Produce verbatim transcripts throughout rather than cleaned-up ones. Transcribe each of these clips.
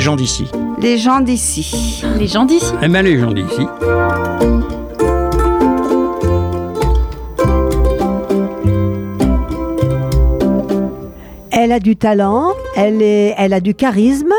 gens d'ici. Les gens d'ici. Les gens d'ici. Eh bien, les gens d'ici. Elle a du talent, elle, est, elle a du charisme.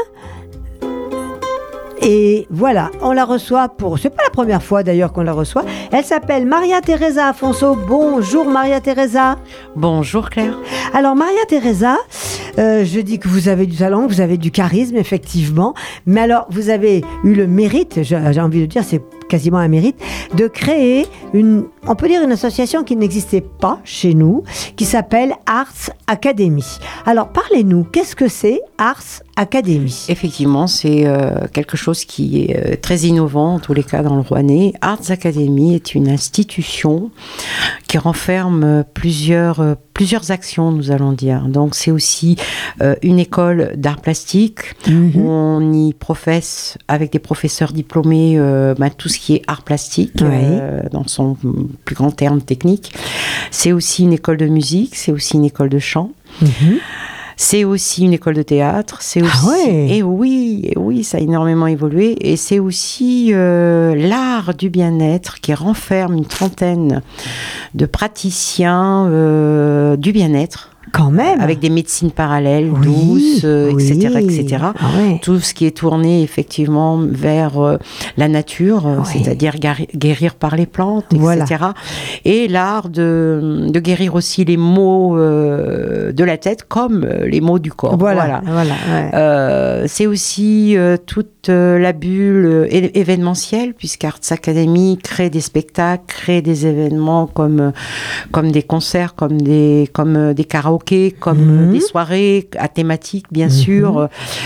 Et voilà, on la reçoit pour... C'est pas la première fois d'ailleurs qu'on la reçoit. Elle s'appelle Maria Teresa Afonso. Bonjour Maria Teresa. Bonjour Claire. Alors Maria Teresa, euh, je dis que vous avez du talent, vous avez du charisme effectivement. Mais alors vous avez eu le mérite, j'ai envie de dire, c'est quasiment un mérite, de créer une, on peut dire une association qui n'existait pas chez nous, qui s'appelle Arts Academy. Alors parlez-nous, qu'est-ce que c'est Arts Academy ? Effectivement, c'est euh, quelque chose qui est euh, très innovant, en tous les cas dans le Rouennais. Arts Academy est une institution qui renferme plusieurs, euh, plusieurs actions, nous allons dire. Donc c'est aussi euh, une école d'art plastique, mm-hmm. où on y professe avec des professeurs diplômés euh, bah, tout ce qui est art plastique, oui. euh, dans son plus grand terme technique. C'est aussi une école de musique, c'est aussi une école de chant. Mm-hmm. C'est aussi une école de théâtre, c'est aussi... Ah ouais. Et oui, et oui, ça a énormément évolué. Et c'est aussi euh, l'art du bien-être qui renferme une trentaine de praticiens euh, du bien-être. Quand même. Avec des médecines parallèles, oui, douces, euh, oui. et cetera, et cetera. Ah ouais. Tout ce qui est tourné effectivement vers euh, la nature, euh, oui. c'est-à-dire guérir, guérir par les plantes, voilà. et cetera. Et l'art de, de guérir aussi les maux euh, de la tête comme les maux du corps. Voilà. voilà. voilà ouais. euh, c'est aussi euh, toute euh, la bulle é- événementielle, puisqu'Arts Academy crée des spectacles, crée des événements comme, comme des concerts, comme des, comme des karaokés, comme mmh. des soirées à thématique, bien mmh. sûr,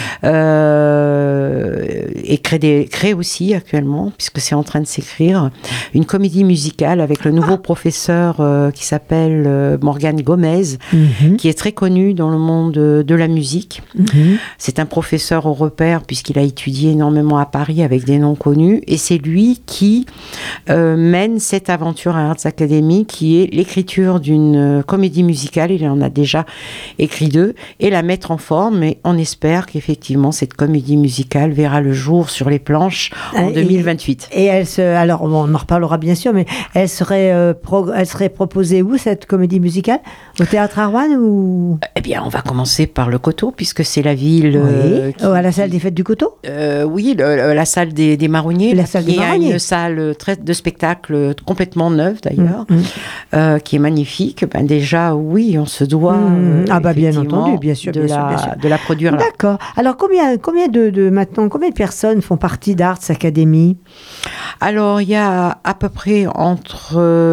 euh, et crée, des, crée aussi actuellement, puisque c'est en train de s'écrire, une comédie musicale avec le nouveau ah. professeur euh, qui s'appelle euh, Morgane Gomez, mmh. qui est très connu dans le monde de, de la musique. Mmh. C'est un professeur au repère, puisqu'il a étudié énormément à Paris avec des noms connus, et c'est lui qui euh, mène cette aventure à Arts Academy, qui est l'écriture d'une comédie musicale. Il en a déjà écrit deux, et la mettre en forme, et on espère qu'effectivement cette comédie musicale verra le jour sur les planches en et, deux mille vingt-huit. Et elle se, alors on en reparlera bien sûr, mais elle serait, euh, pro, elle serait proposée où cette comédie musicale ? Au Théâtre à Rouen ou... Eh bien, on va commencer par le Coteau, puisque c'est la ville... Oui. Euh, qui, oh, à la salle des fêtes du Coteau euh, Oui, le, la salle des, des Marronniers, la salle qui des a Marronniers. Une salle très, de spectacle complètement neuve d'ailleurs, mmh. euh, qui est magnifique. Ben, déjà, oui, on se doit... Mmh. Ah bah bien entendu, bien sûr, de, bien la, sûr, bien sûr. de la produire là. D'accord. Alors combien, combien de, de maintenant, combien de personnes font partie d'Arts Academy ? Alors il y a à peu près entre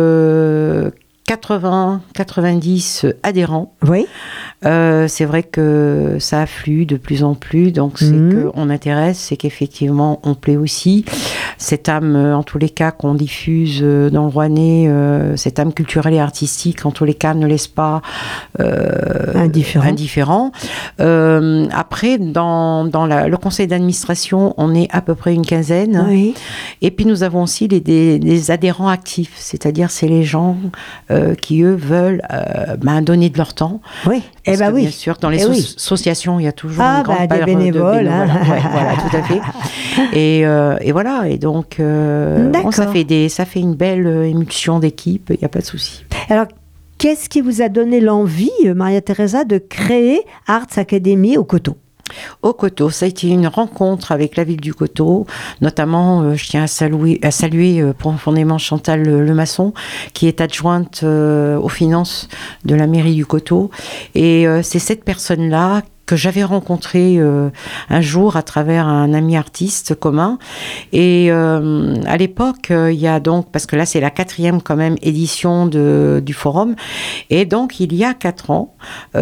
euh, quatre-vingts quatre-vingt-dix adhérents. Oui. Euh, c'est vrai que ça afflue de plus en plus, donc c'est mmh. qu'on intéresse, c'est qu'effectivement on plaît aussi. Cette âme, en tous les cas, qu'on diffuse dans le Rouennais, euh, cette âme culturelle et artistique, en tous les cas, ne laisse pas euh, indifférent. indifférent. Euh, après, dans, dans la, le conseil d'administration, on est à peu près une quinzaine. Oui. Et puis nous avons aussi les, des, des adhérents actifs, c'est-à-dire c'est les gens euh, qui, eux, veulent euh, ben, donner de leur temps. Oui. Parce eh ben que, oui. Bien sûr, dans les eh so- oui. associations, il y a toujours ah, une grande bah, part des bénévoles, de bénévoles. Hein. Ouais, voilà, tout à fait. Et, euh, et voilà, et donc, euh, bon, ça, fait des, ça fait une belle émulsion d'équipe, il n'y a pas de souci. Alors, qu'est-ce qui vous a donné l'envie, Maria Teresa, de créer Arts Academy au Coteau ? Au Coteau, ça a été une rencontre avec la ville du Coteau, notamment euh, je tiens à saluer, à saluer euh, profondément Chantal Lemasson, qui est adjointe euh, aux finances de la mairie du Coteau, et euh, c'est cette personne-là que j'avais rencontré euh, un jour à travers un ami artiste commun. Et euh, à l'époque, il euh, y a donc, parce que là c'est la quatrième quand même édition de, du forum, et donc il y a quatre ans,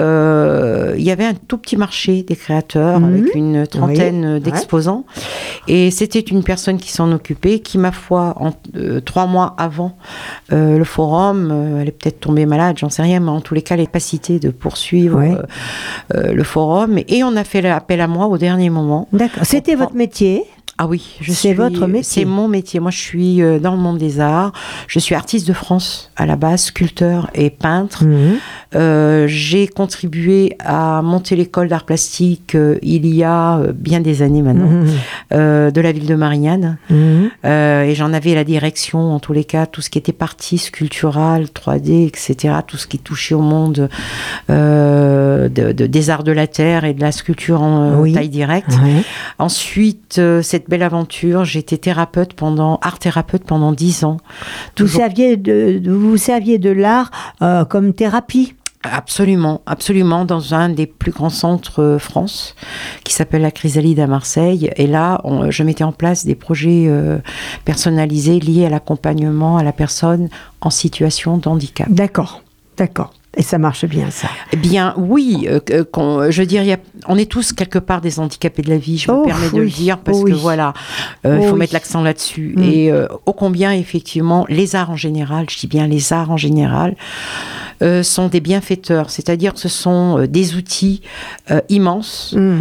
euh, il y avait un tout petit marché des créateurs mmh. avec une trentaine oui. d'exposants. Ouais. Et c'était une personne qui s'en occupait, qui ma foi, en, euh, trois mois avant euh, le forum, euh, elle est peut-être tombée malade, j'en sais rien, mais en tous les cas, elle n'est pas citée de poursuivre ouais. euh, euh, le forum. Et on a fait l'appel à moi au dernier moment. D'accord. C'était votre métier ? Ah oui, je C'est suis- votre métier. C'est mon métier. Moi, je suis euh, dans le monde des arts. Je suis artiste de France à la base, sculpteur et peintre. Mhm. Euh, j'ai contribué à monter l'école d'art plastique euh, il y a euh, bien des années maintenant, Mhm. euh, de la ville de Marignane. Mhm. Euh, et j'en avais la direction, en tous les cas, tout ce qui était partie sculpturale, trois D, et cetera. Tout ce qui touchait au monde euh, de, de- des arts de la terre et de la sculpture en euh, Oui. taille directe. Ouais. Ensuite, euh, cette belle aventure, j'ai été thérapeute pendant, art thérapeute pendant dix ans. Vous Toujours- serviez de, de- vous serviez de l'art euh, comme thérapie. Absolument, absolument, dans un des plus grands centres euh, France, qui s'appelle la Chrysalide à Marseille. Et là, on- je mettais en place des projets euh, personnalisés liés à l'accompagnement à la personne en situation de handicap. D'accord, d'accord. Et ça marche bien, ça. Eh bien, oui, euh, que- qu'on- je veux dire, il y a- on est tous quelque part des handicapés de la vie, je me Oh, permets de le oui, dire, parce oh, que oui. voilà, euh, il Oh, faut oui. mettre l'accent là-dessus. Mm. Et euh, ô combien, effectivement, les arts en général, je dis bien les arts en général, euh, sont des bienfaiteurs, c'est-à-dire que ce sont euh, des outils euh, immenses. Mm.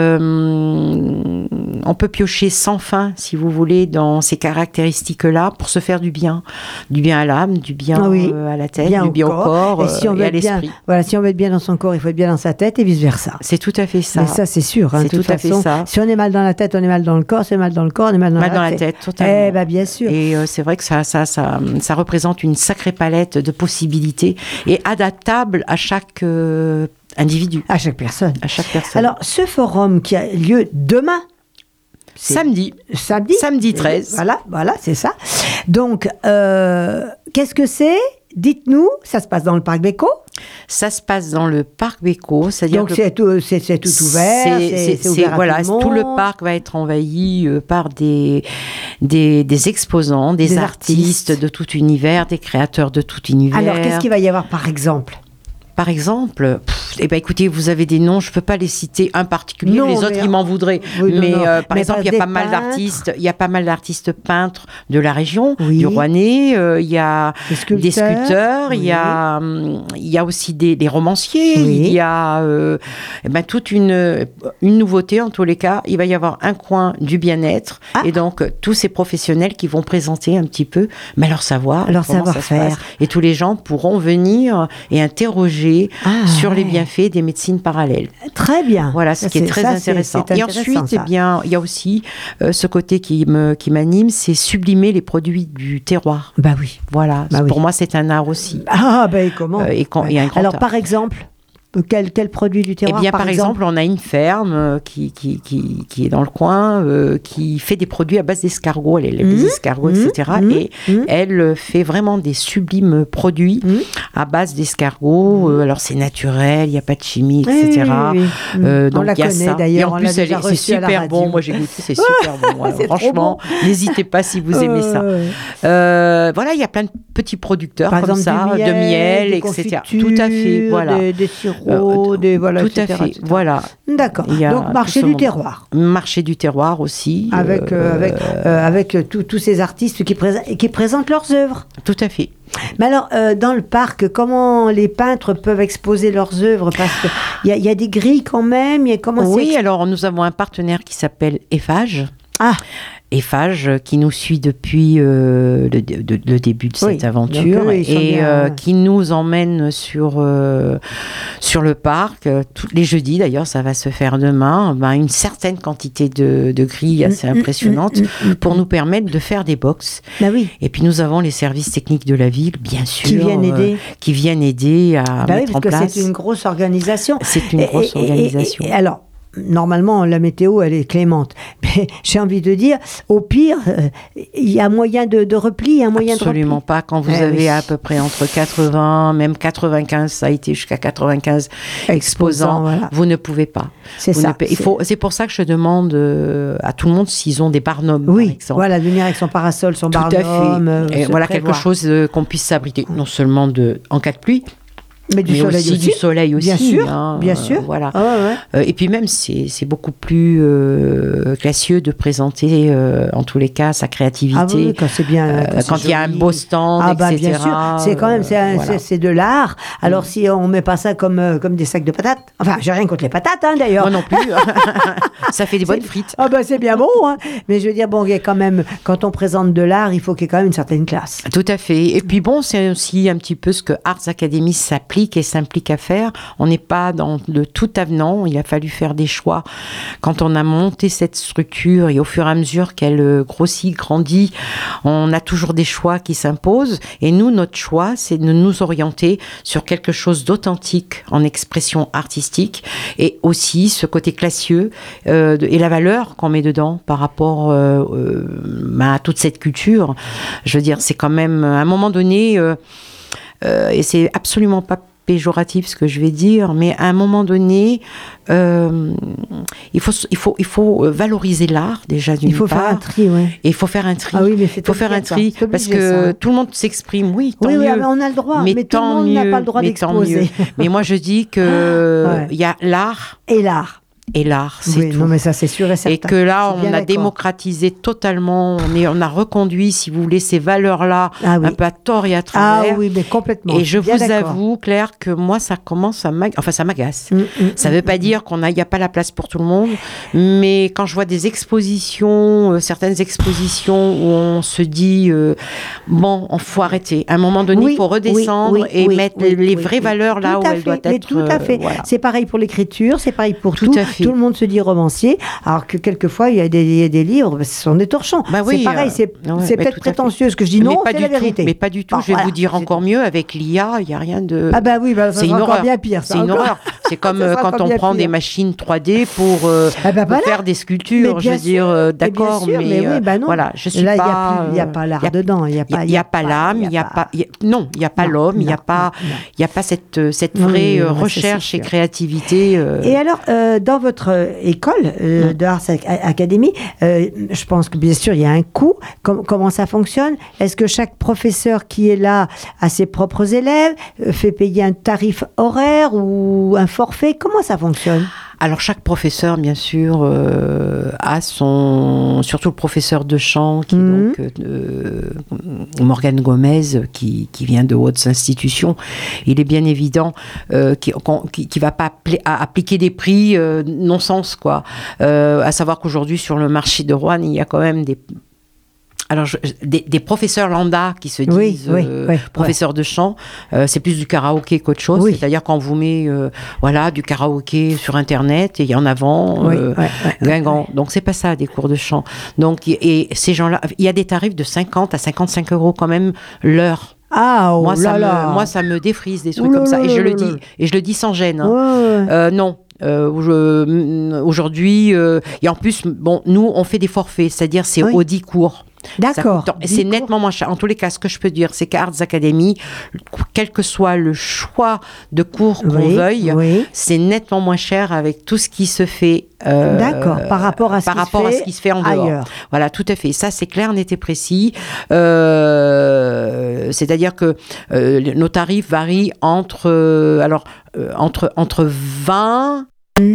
Euh, on peut piocher sans fin, si vous voulez, dans ces caractéristiques-là pour se faire du bien. Du bien à l'âme, du bien Ah oui. euh, à la tête, Bien du au bien corps. au corps Et si on euh, veut et à être bien, l'esprit. voilà, si on veut être bien dans son corps, il faut être bien dans sa tête et vice versa. C'est tout à fait ça. Mais ça, c'est sûr. Hein, C'est de toute tout à fait façon, ça. si on est mal dans la tête, on est mal dans le corps. Si on est mal dans le corps, on est mal dans, Mal la, dans la tête. tête, totalement. Eh ben, bien sûr. Et euh, c'est vrai que ça, ça, ça, ça représente une sacrée palette de possibilités et adaptable à chaque euh, individu, À chaque personne. à chaque personne. Alors, ce forum qui a lieu demain, c'est samedi, samedi, samedi treize. Voilà, voilà, c'est ça. Donc, euh, qu'est-ce que c'est? Dites-nous, ça se passe dans le parc Béco. Ça se passe dans le parc Béco, c'est-à-dire Donc que c'est tout, c'est, c'est tout ouvert, c'est, c'est c'est- ouvert à voilà, tout le monde. tout le parc va être envahi euh, par des, des, des exposants, des, Des artistes, artistes. de tout univers, des créateurs de tout univers. Alors, qu'est-ce qu'il va y avoir par exemple? Par exemple, pff, eh ben écoutez, vous avez des noms, je peux pas les citer un particulier, Non, les autres mais- ils m'en voudraient. Oui, non, mais non. euh, par Mais exemple, pas il y a des pas mal peintres. d'artistes, il y a pas mal d'artistes peintres de la région, Oui. du Rouennais, euh, il y a Des sculpteurs. des sculpteurs, il Oui. y a hum, il y a aussi des, des romanciers, Oui. il y a euh, eh ben, toute une une nouveauté en tous les cas, il va y avoir un coin du bien-être Ah. et donc euh, tous ces professionnels qui vont présenter un petit peu mais leur savoir, Leur comment ça se savoir-faire. passe. Et tous les gens pourront venir et interroger Ah, sur les ouais. bienfaits des médecines parallèles. Très bien. Voilà, ce Ça, qui est c'est- très ça, c'est- intéressant. c'est Et intéressant, ensuite, eh ça. bien, il y a aussi euh, ce côté qui me qui m'anime, c'est sublimer les produits du terroir. Bah oui. Voilà, Bah oui. pour moi, c'est un art aussi. Ah, ben comment Euh, et quand- Ouais. et un grand Alors, art. par exemple, quel, quel produit du Eh terroir bien, par, exemple, on a une ferme euh, qui, qui, qui, qui est dans le coin, euh, qui fait des produits à base d'escargots. Elle élève Mmh, des escargots, mmh, et cetera. mmh, et mmh. elle euh, fait vraiment des sublimes produits Mmh. à base d'escargots. Euh, alors, c'est naturel, il n'y a pas de chimie, Oui, et cetera. oui, oui, oui. Euh, On donc, la il y a connaît ça. d'ailleurs, Et en on l'a plus, elle déjà est- c'est reçue à la super bon. radio. Moi, j'ai goûté, c'est super bon. Ouais, C'est trop franchement, n'hésitez pas si vous aimez ça. Euh, Euh, voilà, il y a plein de petits producteurs Par comme exemple, ça, du miel, de miel, des et cetera. confitures, Tout à fait, voilà. Des, des sirops, Euh, des voilà, Tout et cetera, à fait, et cetera. voilà. D'accord. Il y a Donc, tout marché ce du monde. terroir. Marché du terroir aussi. Avec, euh, euh, avec, euh, avec euh, tous tous ces artistes qui, présent- qui présentent leurs œuvres. Tout à fait. Mais alors, euh, dans le parc, comment les peintres peuvent exposer leurs œuvres? Parce qu'il y, a- il y a des grilles quand même. Il y a, comment Oui, c'est... alors nous avons un partenaire qui s'appelle Eiffage. Ah, Eiffage euh, qui nous suit depuis euh, le, dé- de- le début de Oui, cette aventure donc eux, ils sont et bien, euh, ouais. qui nous emmène sur, euh, sur le parc, euh, tous les jeudis d'ailleurs, ça va se faire demain, ben, une certaine quantité de, de grilles assez Mm, mm, impressionnantes mm, mm, mm, pour mm. nous permettre de faire des box. Bah oui, Et puis nous avons les services techniques de la ville, bien sûr, qui viennent aider. euh, qui viennent aider à Bah oui, mettre en parce que place. c'est une grosse organisation. C'est une Et- grosse et- et- organisation. et- et alors, normalement, la météo, elle est clémente. Mais j'ai envie de dire, au pire, euh, il y a moyen de, de repli, il y a moyen Absolument de repli. pas. Quand vous Eh avez oui. à peu près entre quatre-vingts, même quatre-vingt-quinze, ça a été jusqu'à quatre-vingt-quinze exposants, voilà. vous ne pouvez pas. C'est Vous ça. ne pouvez- il c'est- faut, c'est pour ça que je demande euh, à tout le monde s'ils ont des barnums, par Oui, exemple. voilà, de venir avec son parasol, son Tout à barnum. fait. euh, Et se voilà prévoir. quelque chose euh, qu'on puisse s'abriter, non seulement de, en cas de pluie, Mais du mais soleil aussi, aussi. du soleil aussi. Bien sûr, hein, bien euh, sûr. Voilà. Ah ouais, ouais. Euh, et puis même, c'est, c'est beaucoup plus euh, classieux de présenter, euh, en tous les cas, sa créativité. Ah oui, quand c'est bien. Euh, c'est quand il y a un joli. beau stand, Ah bah et cetera. bien sûr, c'est quand même c'est, un- euh, voilà. c'est, c'est de l'art. Alors Mm. si on met pas ça comme euh, comme des sacs de patates, enfin j'ai rien contre les patates hein, d'ailleurs. Moi non plus. Ça fait des bonnes frites. Ah bah c'est bien bon, hein. Mais je veux dire bon, il y a quand même quand on présente de l'art, il faut qu'il y ait quand même une certaine classe. Tout à fait. Et puis bon, c'est aussi un petit peu ce que Arts Academy s'applique et s'implique à faire. On n'est pas dans le tout avenant. Il a fallu faire des choix. Quand on a monté cette structure et au fur et à mesure qu'elle grossit, grandit, on a toujours des choix qui s'imposent. Et nous, notre choix, c'est de nous orienter sur quelque chose d'authentique en expression artistique et aussi ce côté classieux euh, de, et la valeur qu'on met dedans par rapport euh, euh, à toute cette culture. Je veux dire, c'est quand même, à un moment donné, euh, euh, et c'est absolument pas péjoratif ce que je vais dire, mais à un moment donné, euh, il faut, il faut, il faut valoriser l'art déjà d'une Il faut part, faire un tri, ouais. et il faut faire un tri. Ah oui, mais c'est Il faut faire un tri obligé, parce ça, que hein. tout le monde s'exprime, oui, tant Oui, oui, mieux. ah, mais on a le droit, mais, tout le tant monde n'a mieux, pas le droit mais tant d'exposer. mieux. Mais moi je dis que Ouais. il y a l'art Et l'art. et l'art, c'est Oui, tout. non mais ça c'est sûr et certain. Et que là, Je suis on bien a d'accord. démocratisé totalement, on, est, on a reconduit, si vous voulez, ces valeurs-là, Ah oui. un peu à tort et à Ah travers. oui, mais complètement. Et suis je bien vous d'accord. avoue, Claire, que moi, ça commence à m'agacer. Enfin, ça m'agace. Mm, mm, Ça mm, ne veut pas mm. dire qu'on a, il n'y a pas la place pour tout le monde, mais quand je vois des expositions, euh, certaines expositions où on se dit, euh, bon, on faut arrêter. À un moment donné, il Oui, faut redescendre oui, oui, et oui, mettre oui, les oui, vraies oui. valeurs là Tout où à elles fait, doivent mais être. tout à euh, fait. voilà. C'est pareil pour l'écriture, c'est pareil pour Tout tout. à fait. Tout le monde se dit romancier, alors que quelquefois il y a des, il y a des livres, bah, ce sont des torchons. Bah oui, c'est pareil, euh, c'est, ouais, c'est mais peut-être tout à fait. prétentieux ce que je dis, Mais non, pas c'est du la tout, vérité. mais pas du tout. Bon, je vais voilà, vous dire c'est encore tout. mieux, avec l'I A, il n'y a rien de. Ah bah oui, bah, ça c'est sera une encore horreur. bien pire. ça C'est une encore. horreur. C'est comme Ça euh, sera quand encore on bien prend des pire. machines trois D pour, euh, Ah bah pour voilà. faire des Mais sculptures. Je bien veux sûr, dire, euh, mais bien d'accord, sûr, mais, mais oui, euh, bah non. voilà, je suis Là, il n'y pas. a, plus- il y a pas l'art y a- dedans. Il n'y a Il pas, n'y a, pas l'âme, il n'y a pas. y a- non, il n'y a pas Non, l'homme, il n'y a non, pas, non, non. il y a pas cette, euh, cette Oui, vraie oui, euh, oui, ça, c'est recherche et sûr. créativité. euh, Et alors, euh, dans votre euh, école euh, Mm. de Arts Ac- Academy, euh, je pense que bien sûr, il y a un coût. Com- comment ça fonctionne? Est-ce que chaque professeur qui est là a ses propres élèves, euh, fait payer un tarif horaire ou un forfait? Comment ça fonctionne? Alors chaque professeur, bien sûr, euh, a son, surtout le professeur de chant, qui Mhm. est donc euh, Morgane Gomez, qui, qui vient de hautes institutions. Il est bien évident euh, qui, qu'on- qui, qui va pas appli- à appliquer des prix euh, non-sens, quoi. Euh, à savoir qu'aujourd'hui sur le marché de Roanne, il y a quand même des alors, je- des, des professeurs lambda qui se disent Oui, oui, euh, oui, professeurs de chant, euh, c'est plus du karaoké qu'autre chose. Oui. C'est-à-dire qu'on vous met euh, voilà, du karaoké sur Internet et il y en a avant, Oui, euh, ouais, ouais, Guingamp. Donc, c'est pas ça, des cours de chant. Donc, et ces gens-là, il y a des tarifs de cinquante à cinquante-cinq euros quand même l'heure. Ah, oh moi, ça là là. me, moi, ça me défrise des trucs Ouh là comme ça. là Et je là le là dis, là. et je le dis sans gêne. hein. Ouais, ouais. Euh, non. Euh, je- aujourd'hui, euh, et en plus, bon, nous, on fait des forfaits, c'est-à-dire c'est Oui. aux dix cours. Ça D'accord. coûte- et c'est Dix nettement moins cher. En tous les cas, ce que je peux dire, c'est qu'Arts Academy, quel que soit le choix de cours qu'on Oui, veuille, oui. c'est nettement moins cher avec tout ce qui se fait. euh, D'accord, par rapport à ce par qui se rapport à fait ce qui se fait en dehors. ailleurs. Voilà, tout à fait. Ça, c'est clair, net et précis. Euh, c'est-à-dire que euh, nos tarifs varient entre, euh, alors, euh, entre, entre vingt,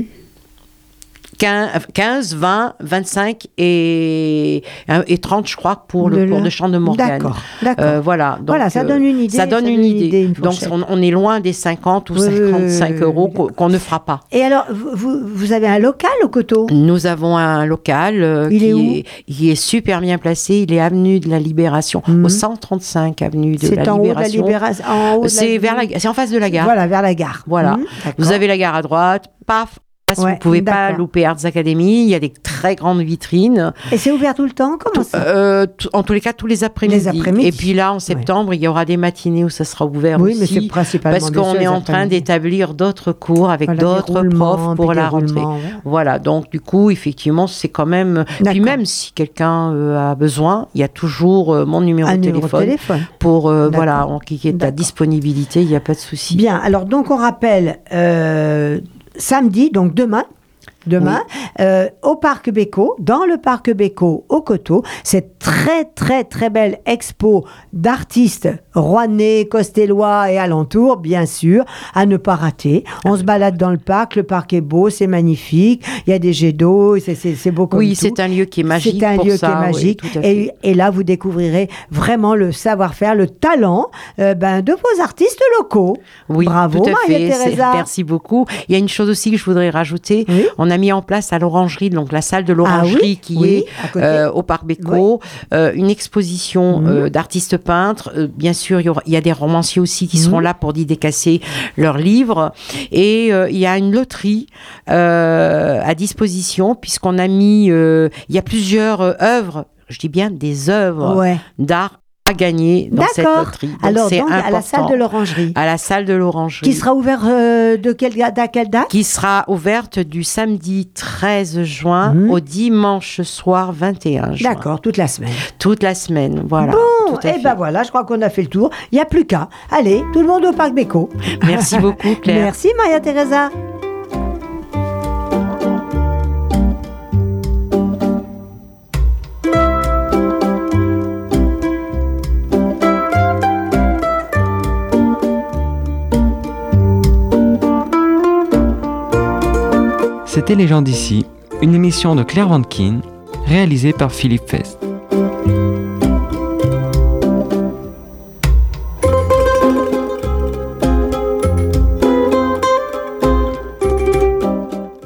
quinze, vingt, vingt-cinq et, et trente, je crois, pour le De cours la- de chant de Morgane. D'accord, d'accord. Euh, voilà. Donc, Voilà, ça euh, donne une idée, Ça donne une idée. une Donc, fourchette. on, on est loin des cinquante ou Oui, oui, cinquante-cinq oui, euros oui. qu'on qu'on ne fera pas. Et alors, vous, vous, vous avez un local au Coteau? Nous avons un local euh, Il qui est où est, qui est super bien placé. Il est avenue de la Libération, Mhm. au cent trente-cinq avenue de la C'est en haut de la Libération. Libération. En haut de la- C'est vers la, c'est en face de la gare. Voilà, vers la gare. Voilà. Mhm, d'accord. Vous avez la gare à droite, paf. Vous Ouais, ne pouvez pas d'accord. louper Arts Academy. Il y a des très grandes vitrines. Et c'est ouvert tout le temps? Comment ça? Euh, t- en tous les cas, tous les après-midi. Les après-midi. Et puis là, en septembre, il y aura des matinées où ça sera ouvert Oui, aussi. mais c'est principalement Parce bien qu'on sûr est les en train après-midi. d'établir d'autres cours avec Voilà, des d'autres roulements, profs pour puis des la rentrée. roulements, ouais. Voilà, donc du coup, effectivement, c'est quand même... Puis D'accord. même si quelqu'un euh, a besoin, il y a toujours euh, mon numéro Un de numéro de téléphone téléphone. pour, euh, D'accord. voilà, en qui est à D'accord. disponibilité, il n'y a pas de souci. Bien, alors donc on rappelle, euh, samedi, donc demain, demain, oui. euh, au Parc Béco, dans le Parc Béco, au Coteau. Cette très, très, très belle expo d'artistes rouennais, costellois et alentours, bien sûr, à ne pas rater. On se balade dans le parc, le parc est beau, c'est magnifique, il y a des jets d'eau, c'est, c'est, c'est beau comme oui, tout. Oui, c'est un lieu qui est magique. C'est un pour lieu ça, qui est magique. Oui, et, et là, vous découvrirez vraiment le savoir-faire, le talent euh, ben, de vos artistes locaux. Oui, bravo, tout à fait. Maria-Teresa. Merci beaucoup. Il y a une chose aussi que je voudrais rajouter. Oui. On a mis en place à l'Orangerie, donc la salle de l'Orangerie, ah, oui, qui oui, est euh, au Parc Béco, oui. euh, une exposition mmh. euh, d'artistes peintres. Euh, bien sûr, il y, aura, il y a des romanciers aussi qui mmh. seront là pour dédicacer leurs livres. Et euh, il y a une loterie euh, à disposition, puisqu'on a mis, euh, il y a plusieurs euh, œuvres, je dis bien des œuvres ouais. d'art à gagner dans D'accord. cette loterie. Donc alors, c'est donc, à la salle de l'Orangerie. À la salle de l'Orangerie. Qui sera ouverte euh, de quelle, à quelle date? Qui sera ouverte du samedi treize juin mmh. au dimanche soir vingt et un juin. D'accord, toute la semaine. Toute la semaine, voilà. Bon, et ben voilà, je crois qu'on a fait le tour. Il n'y a plus qu'à. Allez, tout le monde au Parc Béco. Merci beaucoup, Claire. Merci, Maria-Teresa. C'était Les gens d'ici, une émission de Claire Vankin, réalisée par Philippe Fest.